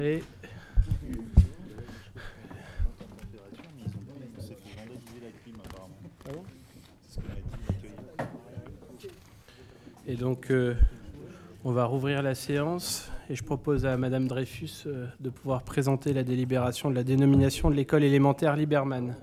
Et donc, on va rouvrir la séance et je propose à Madame Dreyfus de pouvoir présenter la délibération de la dénomination de l'école élémentaire Liberman.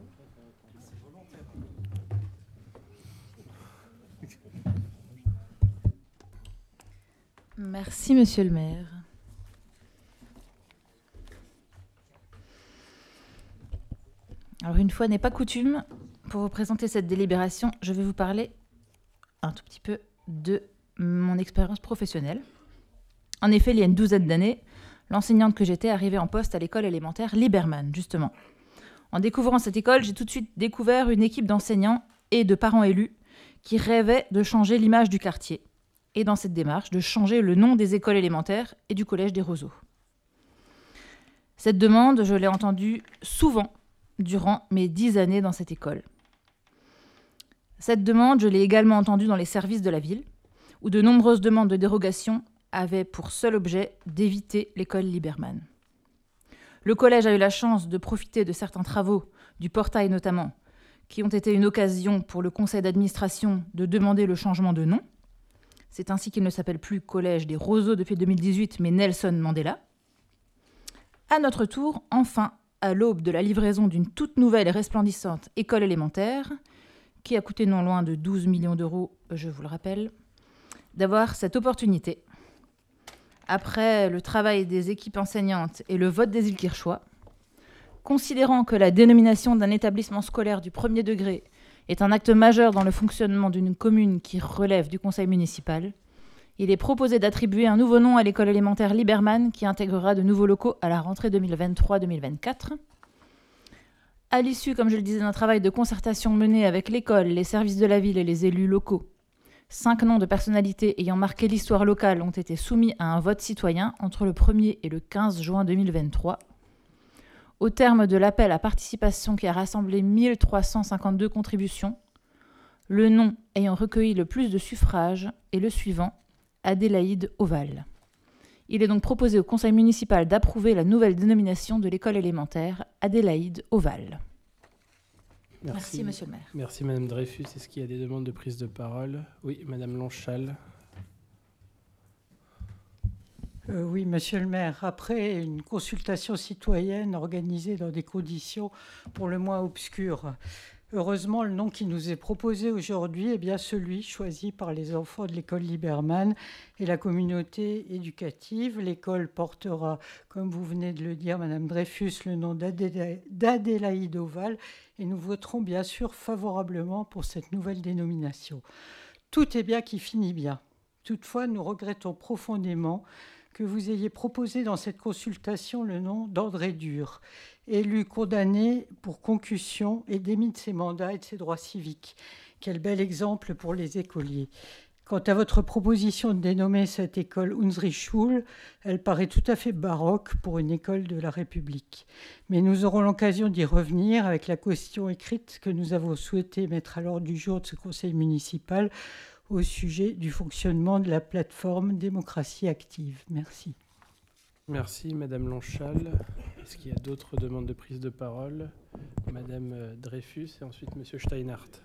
Merci, Monsieur le maire. Alors, une fois n'est pas coutume, pour vous présenter cette délibération, je vais vous parler un tout petit peu de mon expérience professionnelle. En effet, il y a une douzaine d'années, l'enseignante que j'étais arrivait en poste à l'école élémentaire Liberman, justement. En découvrant cette école, j'ai tout de suite découvert une équipe d'enseignants et de parents élus qui rêvaient de changer l'image du quartier. Et dans cette démarche, de changer le nom des écoles élémentaires et du collège des Roseaux. Cette demande, je l'ai entendue souvent durant mes 10 années dans cette école. Cette demande, je l'ai également entendue dans les services de la ville, où de nombreuses demandes de dérogation avaient pour seul objet d'éviter l'école Liberman. Le collège a eu la chance de profiter de certains travaux, du portail notamment, qui ont été une occasion pour le conseil d'administration de demander le changement de nom. C'est ainsi qu'il ne s'appelle plus Collège des Roseaux depuis 2018, mais Nelson Mandela. À notre tour, enfin, à l'aube de la livraison d'une toute nouvelle et resplendissante école élémentaire, qui a coûté non loin de 12 millions d'euros, je vous le rappelle, d'avoir cette opportunité. Après le travail des équipes enseignantes et le vote des Ilkirchois, considérant que la dénomination d'un établissement scolaire du premier degré est un acte majeur dans le fonctionnement d'une commune qui relève du conseil municipal, il est proposé d'attribuer un nouveau nom à l'école élémentaire Liberman qui intégrera de nouveaux locaux à la rentrée 2023-2024. À l'issue, comme je le disais, d'un travail de concertation mené avec l'école, les services de la ville et les élus locaux, 5 noms de personnalités ayant marqué l'histoire locale ont été soumis à un vote citoyen entre le 1er et le 15 juin 2023. Au terme de l'appel à participation qui a rassemblé 1352 contributions, le nom ayant recueilli le plus de suffrages est le suivant, Adélaïde Oval. Il est donc proposé au conseil municipal d'approuver la nouvelle dénomination de l'école élémentaire Adélaïde Oval. Merci, monsieur le maire. Merci, Madame Dreyfus. Est-ce qu'il y a des demandes de prise de parole ? Oui, Madame Lonchal. Oui, monsieur le maire. Après une consultation citoyenne organisée dans des conditions pour le moins obscures, heureusement, le nom qui nous est proposé aujourd'hui est bien celui choisi par les enfants de l'école Liberman et la communauté éducative. L'école portera, comme vous venez de le dire, Madame Dreyfus, le nom d'Adélaïde Oval et nous voterons bien sûr favorablement pour cette nouvelle dénomination. Tout est bien qui finit bien. Toutefois, nous regrettons profondément que vous ayez proposé dans cette consultation le nom d'André Dur, élu condamné pour concussion et démis de ses mandats et de ses droits civiques. Quel bel exemple pour les écoliers. Quant à votre proposition de dénommer cette école Unsrischule, elle paraît tout à fait baroque pour une école de la République. Mais nous aurons l'occasion d'y revenir avec la question écrite que nous avons souhaité mettre à l'ordre du jour de ce conseil municipal au sujet du fonctionnement de la plateforme Démocratie Active. Merci. Merci, Madame Lonchal. Est-ce qu'il y a d'autres demandes de prise de parole ? Madame Dreyfus et ensuite Monsieur Steinhardt.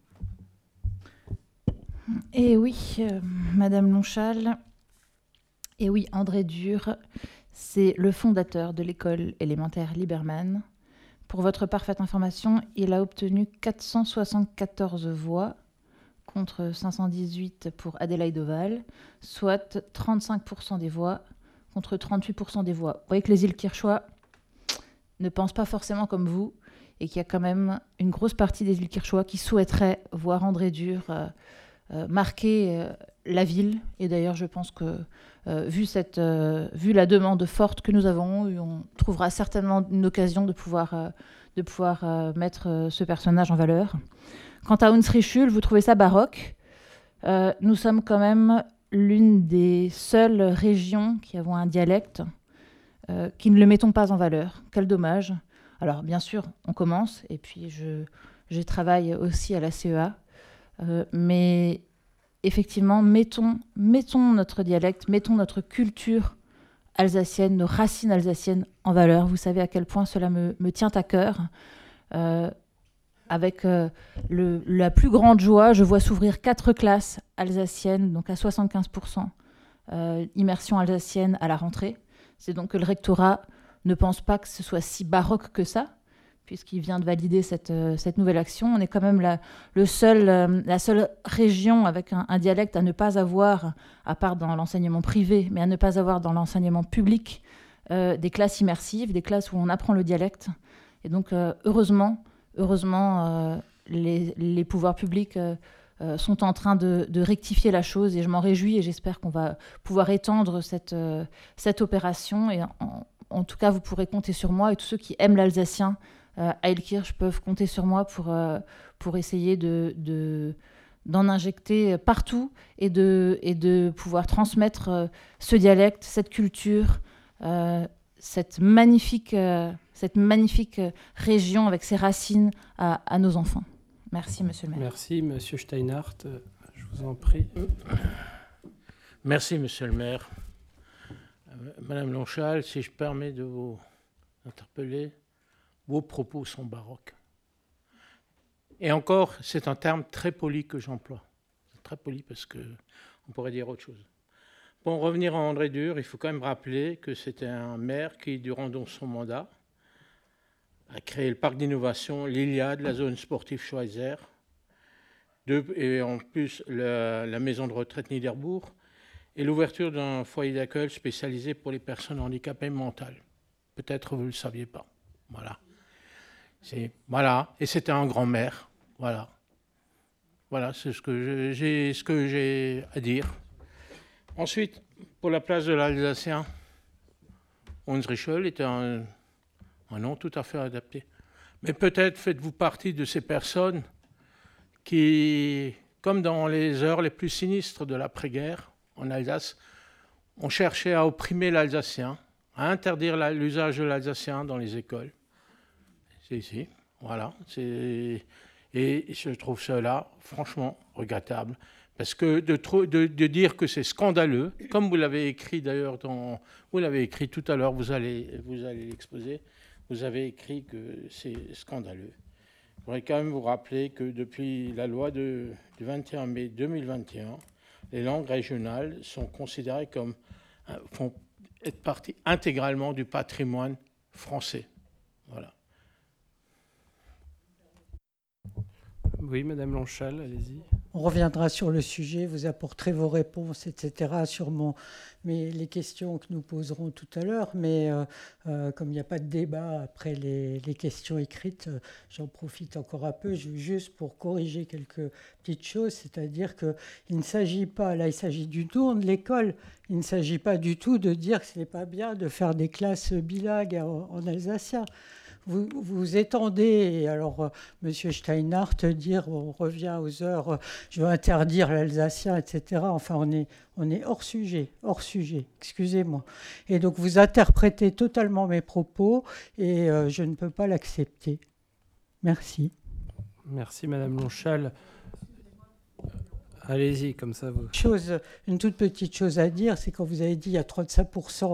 Et oui, Madame Lonchal. Et oui, André Dur, c'est le fondateur de l'école élémentaire Liberman. Pour votre parfaite information, il a obtenu 474 voix contre 518 pour Adélaïde Oval, soit 35% des voix contre 38% des voix. Vous voyez que les Ilkirchois ne pensent pas forcément comme vous et qu'il y a quand même une grosse partie des Ilkirchois qui souhaiteraient voir André Dur marquer la ville. Et d'ailleurs, je pense que vu la demande forte que nous avons, on trouvera certainement une occasion de pouvoir mettre ce personnage en valeur. Quant à Unsrischule, vous trouvez ça baroque. Nous sommes quand même l'une des seules régions qui avons un dialecte qui ne le mettons pas en valeur. Quel dommage. Alors, bien sûr, on commence, et puis je travaille aussi à la CEA, mais effectivement, mettons notre dialecte, mettons notre culture alsaciennes, nos racines alsaciennes en valeur. Vous savez à quel point cela me tient à cœur. Avec la plus grande joie, je vois s'ouvrir 4 classes alsaciennes, donc à 75%, immersion alsacienne à la rentrée. C'est donc que le rectorat ne pense pas que ce soit si baroque que ça, puisqu'il vient de valider cette nouvelle action. On est quand même la seule région avec un dialecte à ne pas avoir, à part dans l'enseignement privé, mais à ne pas avoir dans l'enseignement public, des classes immersives, des classes où on apprend le dialecte. Et donc, heureusement, les pouvoirs publics sont en train de rectifier la chose, et je m'en réjouis, et j'espère qu'on va pouvoir étendre cette opération. Et en tout cas, vous pourrez compter sur moi, et tous ceux qui aiment l'alsacien à Ailkirch peuvent compter sur moi pour essayer d'en injecter partout et de pouvoir transmettre ce dialecte, cette culture, cette magnifique région avec ses racines à nos enfants. Merci, monsieur le maire. Merci, monsieur Steinhardt. Je vous en prie. Merci, monsieur le maire. Madame Lonchal, si je permets de vous interpeller, vos propos sont baroques. Et encore, c'est un terme très poli que j'emploie. Très poli parce qu'on pourrait dire autre chose. Pour revenir à André Dur, il faut quand même rappeler que c'était un maire qui, durant son mandat, a créé le parc d'innovation, l'Iliade, la zone sportive Schweizer, et en plus la maison de retraite Niederbourg, et l'ouverture d'un foyer d'accueil spécialisé pour les personnes handicapées mentales. Peut-être vous ne le saviez pas. Voilà. Et c'était un grand maire. Voilà. Voilà, c'est ce que j'ai à dire. Ensuite, pour la place de l'Alsacien, Hunsrüschel était un nom tout à fait adapté. Mais peut-être faites-vous partie de ces personnes qui, comme dans les heures les plus sinistres de l'après-guerre en Alsace, ont cherché à opprimer l'Alsacien, à interdire l'usage de l'Alsacien dans les écoles. C'est ici, voilà. Et je trouve cela franchement regrettable. Parce que de dire que c'est scandaleux, comme vous l'avez écrit d'ailleurs, vous l'avez écrit tout à l'heure, vous allez l'exposer, vous avez écrit que c'est scandaleux. Je voudrais quand même vous rappeler que depuis la loi du 21 mai 2021, les langues régionales sont considérées font être partie intégralement du patrimoine français. Voilà. Oui, Madame Lonchal, allez-y. On reviendra sur le sujet, vous apporterez vos réponses, etc., sur les questions que nous poserons tout à l'heure. Mais comme il n'y a pas de débat après les questions écrites, j'en profite encore un peu, juste pour corriger quelques petites choses. C'est-à-dire qu'il ne s'agit pas, là il s'agit du tour de l'école, il ne s'agit pas du tout de dire que ce n'est pas bien de faire des classes bilingues en alsacien. Vous étendez, et alors Monsieur Steinhardt dire on revient aux heures, je veux interdire l'alsacien, etc. Enfin, on est hors sujet, excusez-moi. Et donc vous interprétez totalement mes propos et je ne peux pas l'accepter. Merci. Merci Madame Lonchal. Allez-y, comme ça vous... Une toute petite chose à dire, c'est quand vous avez dit il y a 35%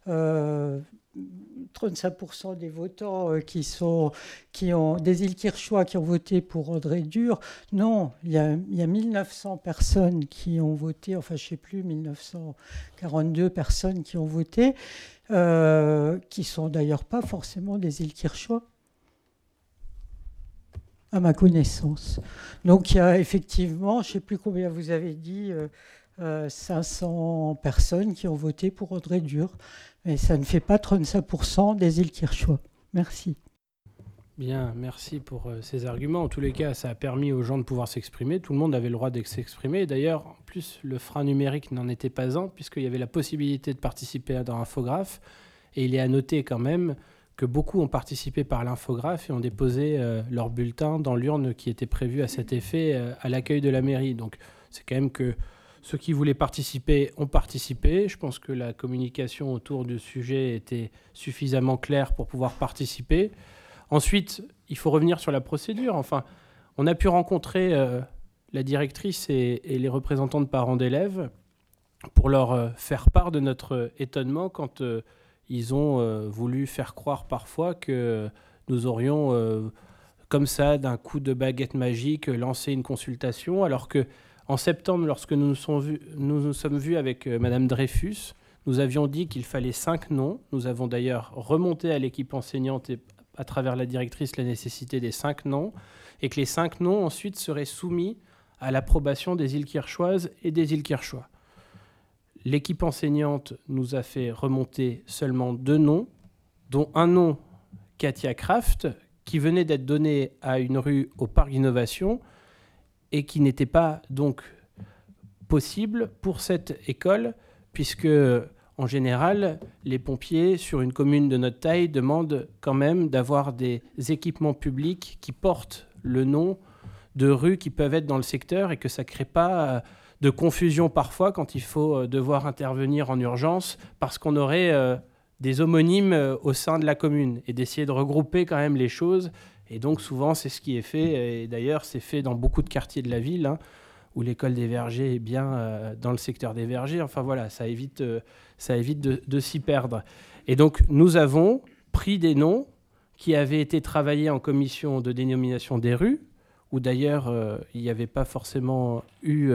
des votants qui ont des Ailkirchois qui ont voté pour André Dur. Non, il y a 1900 personnes qui ont voté, enfin je ne sais plus, 1942 personnes qui ont voté, qui sont d'ailleurs pas forcément des Ailkirchois, à ma connaissance. Donc il y a effectivement, je ne sais plus combien vous avez dit, 500 personnes qui ont voté pour André Dur. Mais ça ne fait pas 35% des Ailkirchois. Merci. Bien, merci pour ces arguments. En tous les cas, ça a permis aux gens de pouvoir s'exprimer. Tout le monde avait le droit de s'exprimer. D'ailleurs, en plus, le frein numérique n'en était pas un, puisqu'il y avait la possibilité de participer dans l'infographe. Et il est à noter quand même que beaucoup ont participé par l'infographe et ont déposé leur bulletin dans l'urne qui était prévue à cet effet à l'accueil de la mairie. Donc, c'est quand même que ceux qui voulaient participer ont participé. Je pense que la communication autour du sujet était suffisamment claire pour pouvoir participer. Ensuite, il faut revenir sur la procédure. Enfin, on a pu rencontrer la directrice et les représentants de parents d'élèves. pour leur faire part de notre étonnement quand ils ont voulu faire croire parfois que nous aurions, comme ça, d'un coup de baguette magique, lancé une consultation, alors que en septembre, lorsque nous nous sommes vus avec Madame Dreyfus, nous avions dit qu'il fallait 5 noms. Nous avons d'ailleurs remonté à l'équipe enseignante et à travers la directrice la nécessité des 5 noms, et que les 5 noms ensuite seraient soumis à l'approbation des îles Kirchoises et des îles Kirchois. L'équipe enseignante nous a fait remonter seulement 2 noms, dont un nom, Katia Kraft, qui venait d'être donné à une rue au Parc d'Innovation et qui n'était pas donc possible pour cette école, puisque en général, les pompiers sur une commune de notre taille demandent quand même d'avoir des équipements publics qui portent le nom de rues qui peuvent être dans le secteur et que ça ne crée pas de confusion parfois quand il faut devoir intervenir en urgence parce qu'on aurait des homonymes au sein de la commune et d'essayer de regrouper quand même les choses. Et donc souvent, c'est ce qui est fait. Et d'ailleurs, c'est fait dans beaucoup de quartiers de la ville, où l'école des Vergers est bien dans le secteur des Vergers. Enfin voilà, ça évite de s'y perdre. Et donc, nous avons pris des noms qui avaient été travaillés en commission de dénomination des rues, où d'ailleurs, il n'y avait pas forcément eu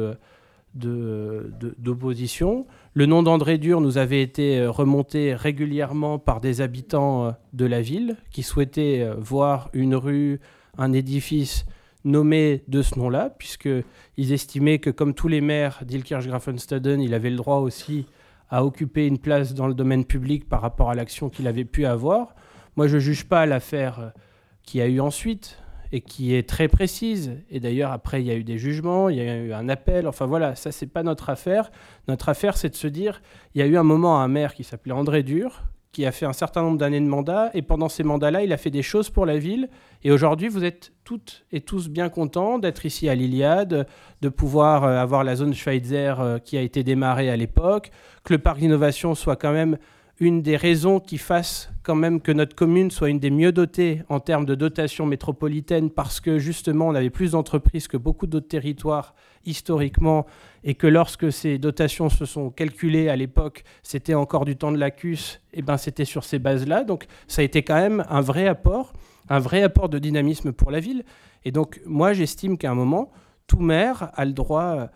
d'opposition. Le nom d'André Dur nous avait été remonté régulièrement par des habitants de la ville qui souhaitaient voir une rue, un édifice nommé de ce nom-là, puisqu'ils estimaient que, comme tous les maires d'Ilkirch-Graffenstaden, il avait le droit aussi à occuper une place dans le domaine public par rapport à l'action qu'il avait pu avoir. Moi, je ne juge pas l'affaire qu'il y a eu ensuite et qui est très précise. Et d'ailleurs, après, il y a eu des jugements, il y a eu un appel. Enfin voilà, ça, c'est pas notre affaire. Notre affaire, c'est de se dire, il y a eu un moment un maire qui s'appelait André Dur, qui a fait un certain nombre d'années de mandat, et pendant ces mandats-là, il a fait des choses pour la ville. Et aujourd'hui, vous êtes toutes et tous bien contents d'être ici à l'Iliade, de pouvoir avoir la zone Schweitzer qui a été démarrée à l'époque, que le parc d'innovation soit quand même une des raisons qui fasse quand même que notre commune soit une des mieux dotées en termes de dotation métropolitaine, parce que justement, on avait plus d'entreprises que beaucoup d'autres territoires historiquement, et que lorsque ces dotations se sont calculées à l'époque, c'était encore du temps de la CUS, et ben c'était sur ces bases-là. Donc ça a été quand même un vrai apport de dynamisme pour la ville. Et donc moi, j'estime qu'à un moment, tout maire a le droit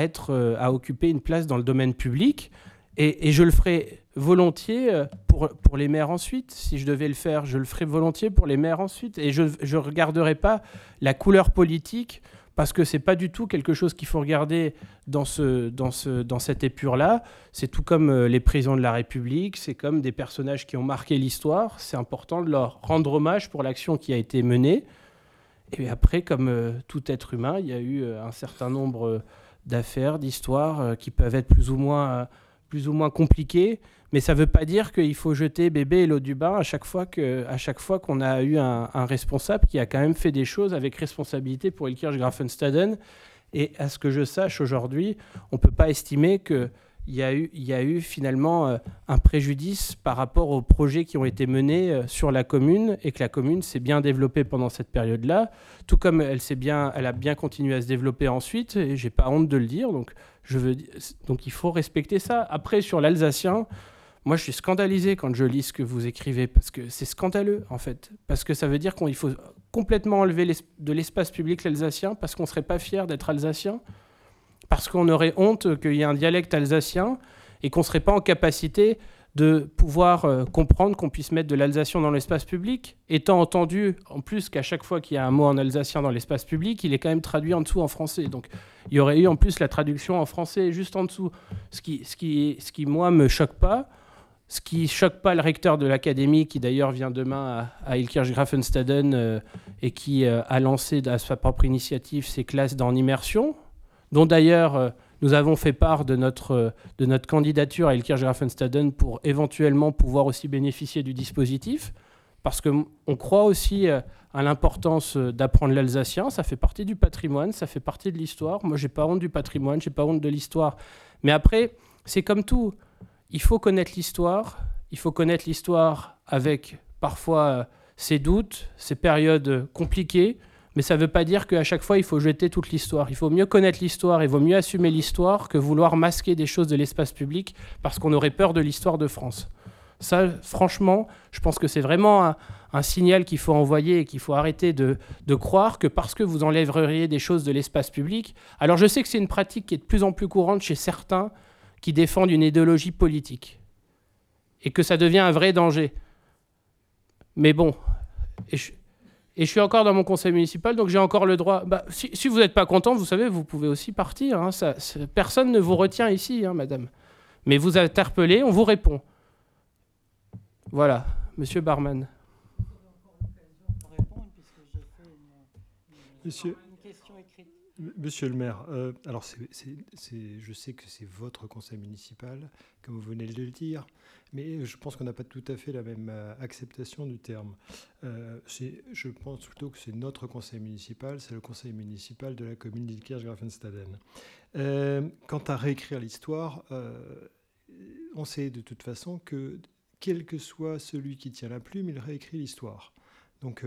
à occuper une place dans le domaine public, et je le ferai volontiers pour les maires ensuite. Si je devais le faire, je le ferai volontiers pour les maires ensuite. Et je ne regarderai pas la couleur politique, parce que ce n'est pas du tout quelque chose qu'il faut regarder dans cette épure-là. C'est tout comme les présidents de la République, c'est comme des personnages qui ont marqué l'histoire. C'est important de leur rendre hommage pour l'action qui a été menée. Et après, comme tout être humain, il y a eu un certain nombre d'affaires, d'histoires qui peuvent être plus ou moins compliquées. Mais ça ne veut pas dire qu'il faut jeter bébé et l'eau du bain à chaque fois qu'on a eu un responsable qui a quand même fait des choses avec responsabilité pour Ilkirch-Graffenstaden. Et à ce que je sache aujourd'hui, on ne peut pas estimer qu'il y a eu finalement un préjudice par rapport aux projets qui ont été menés sur la commune, et que la commune s'est bien développée pendant cette période-là, tout comme elle a bien continué à se développer ensuite, et je n'ai pas honte de le dire. Donc il faut respecter ça. Après, sur l'alsacien, moi, je suis scandalisé quand je lis ce que vous écrivez, parce que c'est scandaleux, en fait. Parce que ça veut dire qu'il faut complètement enlever de l'espace public l'alsacien, parce qu'on ne serait pas fier d'être alsacien, parce qu'on aurait honte qu'il y ait un dialecte alsacien, et qu'on ne serait pas en capacité de pouvoir comprendre qu'on puisse mettre de l'alsacien dans l'espace public, étant entendu, en plus, qu'à chaque fois qu'il y a un mot en alsacien dans l'espace public, il est quand même traduit en dessous en français. Donc, il y aurait eu en plus la traduction en français juste en dessous. Ce qui moi, me choque pas. Ce qui choque pas le recteur de l'académie, qui d'ailleurs vient demain à Ilkirch-Graffenstaden et qui a lancé à sa propre initiative ses classes en immersion, dont d'ailleurs nous avons fait part de notre candidature à Ilkirch-Graffenstaden pour éventuellement pouvoir aussi bénéficier du dispositif, parce qu'on croit aussi à l'importance d'apprendre l'alsacien. Ça fait partie du patrimoine, ça fait partie de l'histoire. Moi, j'ai pas honte du patrimoine, j'ai pas honte de l'histoire. Mais après, c'est comme tout. Il faut connaître l'histoire. Il faut connaître l'histoire avec parfois ses doutes, ses périodes compliquées, Mais ça ne veut pas dire qu'à chaque fois, il faut jeter toute l'histoire. Il faut mieux connaître l'histoire et il vaut mieux assumer l'histoire que vouloir masquer des choses de l'espace public parce qu'on aurait peur de l'histoire de France. Ça, franchement, je pense que c'est vraiment un signal qu'il faut envoyer et qu'il faut arrêter de croire que parce que vous enlèveriez des choses de l'espace public... Alors, je sais que c'est une pratique qui est de plus en plus courante chez certains qui défendent une idéologie politique et que ça devient un vrai danger. Mais bon... Et je suis encore dans mon conseil municipal, donc j'ai encore le droit... si vous n'êtes pas content, vous savez, vous pouvez aussi partir. Hein, personne ne vous retient ici, hein, madame. Mais vous interpellez, on vous répond. Voilà, monsieur Barman. Monsieur le maire, alors je sais que c'est votre conseil municipal, comme vous venez de le dire, mais je pense qu'on n'a pas tout à fait la même acceptation du terme. Je pense plutôt que c'est notre conseil municipal, c'est le conseil municipal de la commune d'Ilkirch-Grafenstaden. Quant à réécrire l'histoire, on sait de toute façon que quel que soit celui qui tient la plume, il réécrit l'histoire. Donc...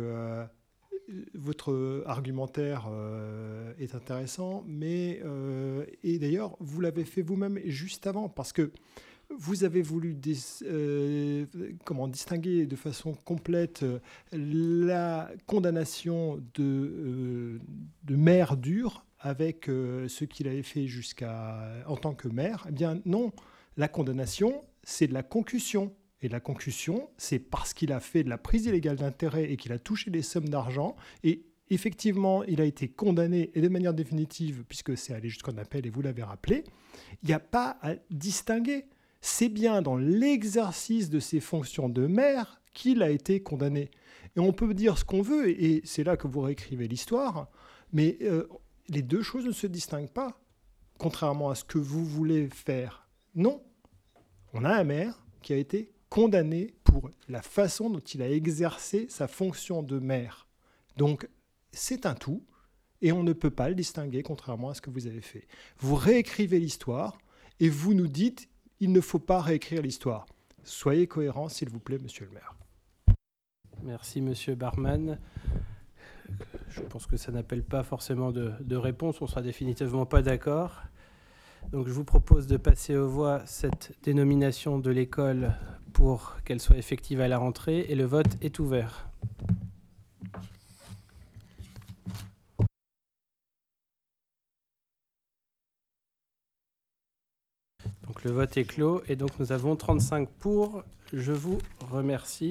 votre argumentaire est intéressant, mais et d'ailleurs, vous l'avez fait vous-même juste avant, parce que vous avez voulu distinguer de façon complète la condamnation de maire dur avec ce qu'il avait fait en tant que maire. Eh bien non, la condamnation, c'est de la concussion. Et la concussion, c'est parce qu'il a fait de la prise illégale d'intérêt et qu'il a touché des sommes d'argent. Et effectivement, il a été condamné, et de manière définitive, puisque c'est allé jusqu'en appel, et vous l'avez rappelé. Il n'y a pas à distinguer. C'est bien dans l'exercice de ses fonctions de maire qu'il a été condamné. Et on peut dire ce qu'on veut, et c'est là que vous réécrivez l'histoire, mais les deux choses ne se distinguent pas, contrairement à ce que vous voulez faire. Non, on a un maire qui a été condamné pour la façon dont il a exercé sa fonction de maire. Donc, c'est un tout, et on ne peut pas le distinguer, contrairement à ce que vous avez fait. Vous réécrivez l'histoire, et vous nous dites, il ne faut pas réécrire l'histoire. Soyez cohérents, s'il vous plaît, monsieur le maire. Merci, monsieur Barman. Je pense que ça n'appelle pas forcément de réponse, on ne sera définitivement pas d'accord. Donc je vous propose de passer aux voix cette dénomination de l'école pour qu'elle soit effective à la rentrée, et le vote est ouvert. Donc le vote est clos et donc nous avons 35 pour. Je vous remercie.